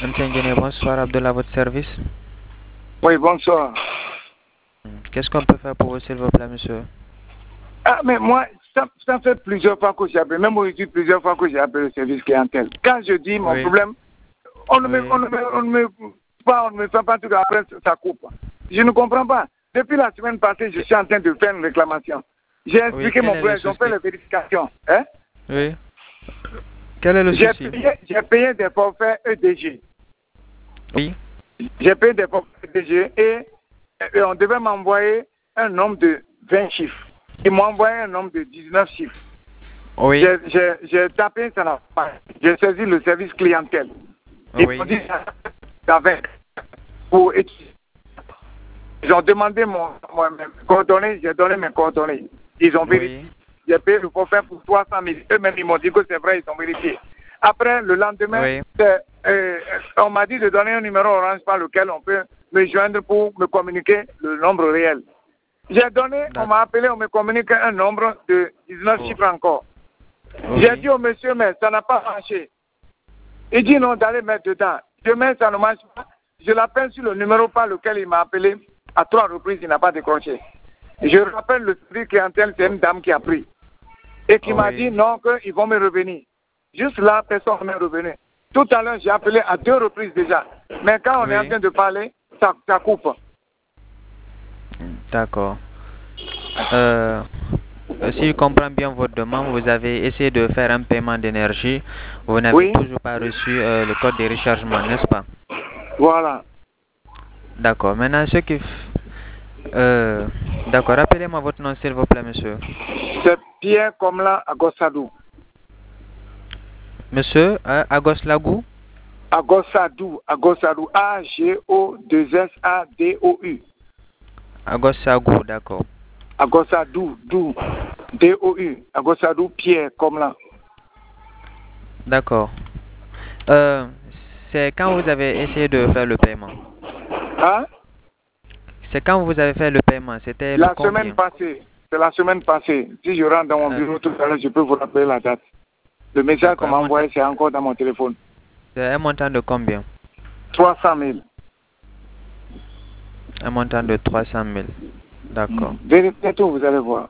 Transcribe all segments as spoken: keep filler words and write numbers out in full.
M. Nguyen, bonsoir, Abdullah, à votre service. Oui, bonsoir. Qu'est-ce qu'on peut faire pour vous, s'il vous plaît, monsieur? Ah, mais moi, ça, ça fait plusieurs fois que j'ai appelé, même aujourd'hui, plusieurs fois que j'ai appelé le service clientèle. Quand je dis mon Oui. problème, on ne, Oui. me, on, ne me, on, ne me, pas, on ne me fait pas tout après, ça coupe. Je ne comprends pas. Depuis la semaine passée, je suis en train de faire une réclamation. J'ai expliqué Oui, mon quel est problème, le ils ont fait souci? les vérifications. Hein? Oui. Quel est le J'ai souci? payé, j'ai payé des forfaits E D G. Oui. J'ai payé des forfaits E D G et, et on devait m'envoyer un nombre de vingt chiffres. Ils m'ont envoyé un nombre de dix-neuf chiffres. Oui. J'ai tapé, ça n'a pas. J'ai saisi le service clientèle. Ils Oui. m'ont dit avec pour étudier. Ils ont demandé mon, mon, mes coordonnées, j'ai donné mes coordonnées. Ils ont vérifié. Oui. J'ai payé le forfait pour trois cent mille. Eux-mêmes, ils m'ont dit que c'est vrai, ils ont vérifié. Après, le lendemain, Oui. euh, on m'a dit de donner un numéro orange par lequel on peut me joindre pour me communiquer le nombre réel. J'ai donné, on m'a appelé, on me communique un nombre de dix-neuf Oh. chiffres encore. Oui. J'ai dit au monsieur, mais ça n'a pas marché. Il dit non, d'aller mettre dedans. Demain, ça ne marche pas. Je l'appelle sur le numéro par lequel il m'a appelé. À trois reprises, il n'a pas décroché. Je rappelle le service clientèle, c'est une dame qui a pris. Et qui m'a Oui. dit non, qu'ils vont me revenir. Juste là, personne ne m'est revenu. Tout à l'heure, j'ai appelé à deux reprises déjà. Mais quand on Oui. est en train de parler, ça, ça coupe. D'accord. Euh, si je comprends bien votre demande, vous avez essayé de faire un paiement d'énergie. Vous n'avez Oui. toujours pas reçu euh, le code de rechargement, n'est-ce pas? Voilà. D'accord. Maintenant, ce qui... f- Euh, D'accord. Rappelez-moi votre nom, s'il vous plaît, monsieur. C'est Pierre Komla Agossadou. Monsieur, euh, Agos Lagou? Agossadou. Agossadou. A G O deux S A D O U. Agos Sagou, d'accord. Agossadou. Dou. D O U. Agossadou Pierre Komla. D'accord. Euh, c'est quand vous avez essayé de faire le paiement? Hein? C'est quand vous avez fait le paiement? C'était le La combien? semaine passée. C'est la semaine passée. Si je rentre dans mon Euh, bureau tout à l'heure, je peux vous rappeler la date. Le message qu'on D'accord. m'a Un montant, envoyé, c'est encore dans mon téléphone. c'est un montant de combien? trois cent mille. Un montant de trois cent mille. D'accord. Vérifiez tout, vous allez voir.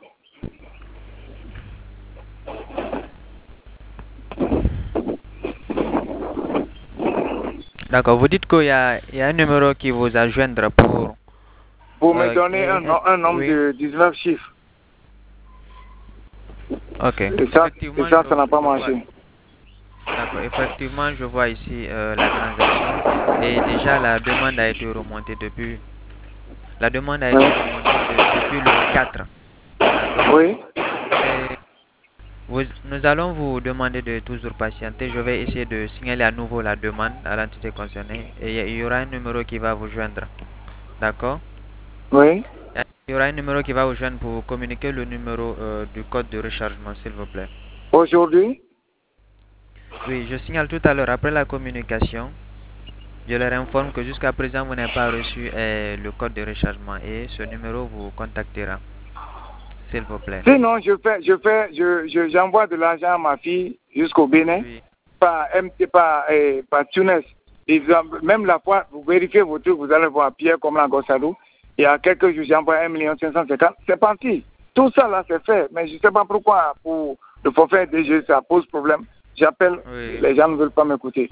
D'accord. Vous dites qu'il y a, il y a un numéro qui vous a joindre pour... Pour me euh, donner et- un, no- un nombre oui. de dix-neuf chiffres. Ok. Et ça, Effectivement, et ça, je- ça n'a pas je vois- marché. D'accord. Effectivement, je vois ici euh, la transaction. Et déjà, la demande a été remontée depuis... La demande a été Oui. remontée de- depuis le quatre. D'accord. Oui. Et vous- nous allons vous demander de toujours patienter. Je vais essayer de signaler à nouveau la demande à l'entité concernée. Et il y aura un numéro qui va vous joindre. D'accord. Oui. Il y aura un numéro qui va vous joindre pour vous communiquer le numéro euh, du code de rechargement, s'il vous plaît. Aujourd'hui? Oui, je signale tout à l'heure, après la communication, je leur informe que jusqu'à présent, vous n'avez pas reçu euh, le code de rechargement et ce numéro vous contactera, s'il vous plaît. Sinon, je fais, je fais, je, je, j'envoie de l'argent à ma fille jusqu'au Bénin Oui. par M T, par, eh, par Tunis. Ils ont- même la fois, vous vérifiez vos trucs, vous allez voir Pierre comme la Gossadou. Il y a quelques jours, j'ai envoyé un million cinq cent cinquante. C'est parti. Tout ça là, c'est fait. Mais je ne sais pas pourquoi, pour le forfait D G, ça pose problème. J'appelle, Oui. les gens ne veulent pas m'écouter.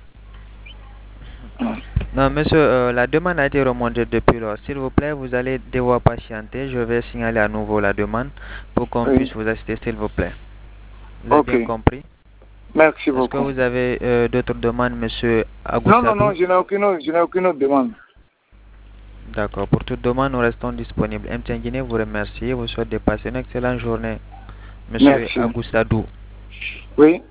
Non, monsieur, euh, la demande a été remontée depuis lors. S'il vous plaît, vous allez devoir patienter. Je vais signaler à nouveau la demande pour qu'on Oui. puisse vous assister, s'il vous plaît. Vous avez Ok. bien compris? Merci Est-ce que beaucoup. vous avez euh, d'autres demandes, monsieur Non, non, Agoussadou? non, je n'ai aucune, autre- je n'ai aucune autre demande. D'accord. Pour toute demande, nous restons disponibles. M T N Guinée vous remercie et vous souhaite de passer une excellente journée, monsieur Merci. Agoussadou. Oui.